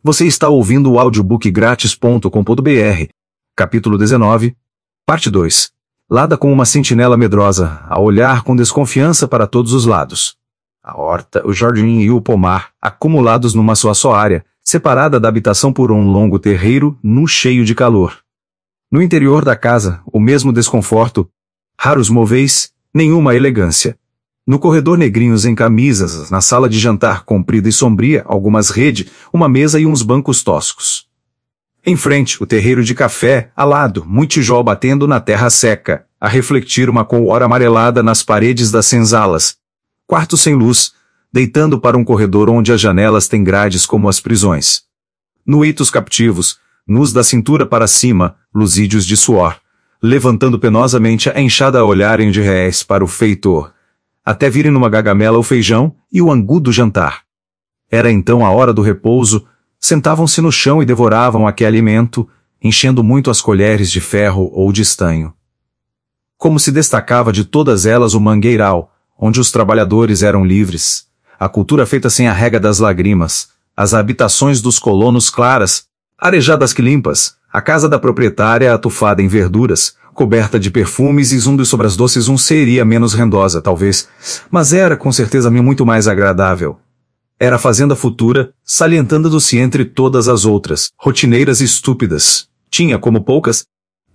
Você está ouvindo o audiobookgratis.com.br, capítulo 19, parte 2. Lada com uma sentinela medrosa, a olhar com desconfiança para todos os lados. A horta, o jardim e o pomar, acumulados numa só área, separada da habitação por um longo terreiro, nu cheio de calor. No interior da casa, o mesmo desconforto, raros móveis, nenhuma elegância. No corredor, negrinhos em camisas, na sala de jantar comprida e sombria, algumas redes, uma mesa e uns bancos toscos. Em frente, o terreiro de café, alado, muito tijolo batendo na terra seca, a refletir uma cor amarelada nas paredes das senzalas. Quarto sem luz, deitando para um corredor onde as janelas têm grades como as prisões. Nuitos captivos, nus da cintura para cima, lusídeos de suor, levantando penosamente a enxada a olharem de rés para o feitor, até virem numa gagamela o feijão e o angu do jantar. Era então a hora do repouso, sentavam-se no chão e devoravam aquele alimento, enchendo muito as colheres de ferro ou de estanho. Como se destacava de todas elas o mangueiral, onde os trabalhadores eram livres, a cultura feita sem a rega das lágrimas, as habitações dos colonos claras, arejadas que limpas, a casa da proprietária atufada em verduras, coberta de perfumes e zumbi sobre as doces seria menos rendosa, talvez, mas era com certeza muito mais agradável. Era a fazenda futura, salientando-se entre todas as outras, rotineiras e estúpidas. Tinha, como poucas,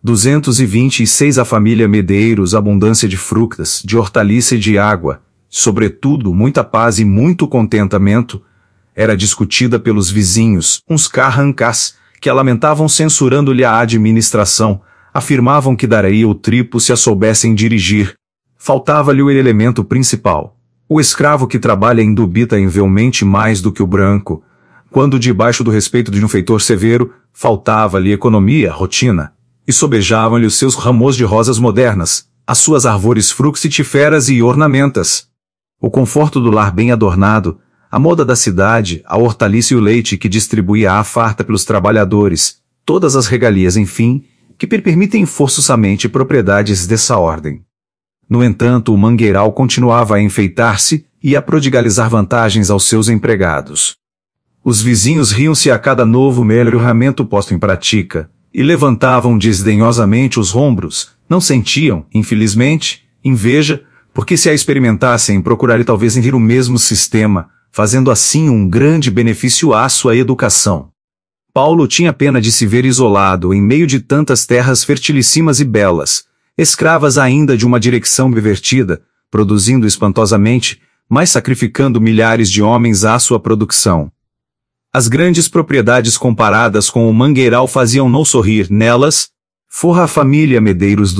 226 a família Medeiros, abundância de frutas, de hortaliça e de água, sobretudo muita paz e muito contentamento. Era discutida pelos vizinhos, uns carrancás, que a lamentavam censurando-lhe a administração, afirmavam que daria o triplo se a soubessem dirigir. Faltava-lhe o elemento principal. O escravo que trabalha indubitavelmente mais do que o branco. Quando debaixo do respeito de um feitor severo, faltava-lhe economia, rotina. E sobejavam-lhe os seus ramos de rosas modernas, as suas árvores fructíferas e ornamentas. O conforto do lar bem adornado, a moda da cidade, a hortaliça e o leite que distribuía à farta pelos trabalhadores, todas as regalias, enfim, que permitem forçosamente propriedades dessa ordem. No entanto, o mangueiral continuava a enfeitar-se e a prodigalizar vantagens aos seus empregados. Os vizinhos riam-se a cada novo melhoramento posto em prática, e levantavam desdenhosamente os ombros, não sentiam, infelizmente, inveja, porque se a experimentassem procurariam talvez vir o mesmo sistema, fazendo assim um grande benefício à sua educação. Paulo tinha pena de se ver isolado em meio de tantas terras fertilíssimas e belas, escravas ainda de uma direção pervertida, produzindo espantosamente, mas sacrificando milhares de homens à sua produção. As grandes propriedades comparadas com o mangueiral faziam-no sorrir. Nelas, forra a família Medeiros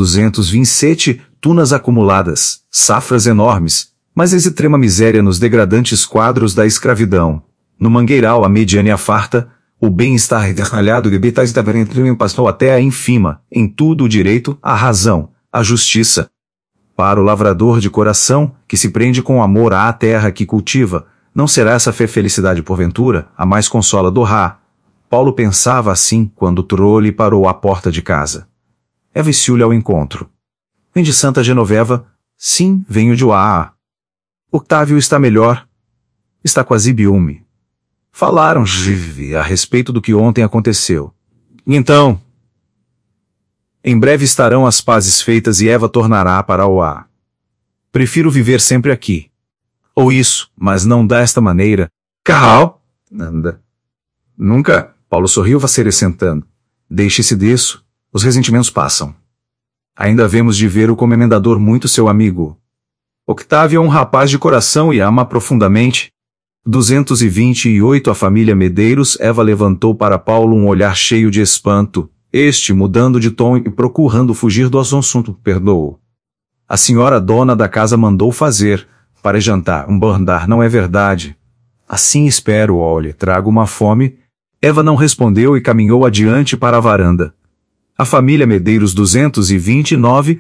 227 tunas acumuladas, safras enormes, mas a extrema miséria nos degradantes quadros da escravidão. No mangueiral a mediana e a farta, o bem-estar detalhado de betais da verentrim passou até a ínfima, em tudo o direito, a razão, a justiça. Para o lavrador de coração, que se prende com amor à terra que cultiva, não será essa felicidade porventura, a mais consola do Rá. Paulo pensava assim quando o trole parou à porta de casa. Eva saiu-lhe ao encontro. Vem de Santa Genoveva? Sim, venho de Uá. Octávio está melhor. Está quase biume. Falaram a respeito do que ontem aconteceu. Então, em breve estarão as pazes feitas e Eva tornará para Uá. Prefiro viver sempre aqui. Ou isso, mas não desta maneira. Carral? Nada. Nunca. Paulo sorriu acrescentando. Deixe-se disso. Os ressentimentos passam. Ainda havemos de ver-o como emendador muito seu amigo. Octávio é um rapaz de coração e ama profundamente. 228 A família Medeiros. Eva levantou para Paulo um olhar cheio de espanto. Este, mudando de tom e procurando fugir do assunto, perdoou. A senhora dona da casa mandou fazer, para jantar, um bandar, não é verdade? Assim espero, olhe, trago uma fome. Eva não respondeu e caminhou adiante para a varanda. A família Medeiros 229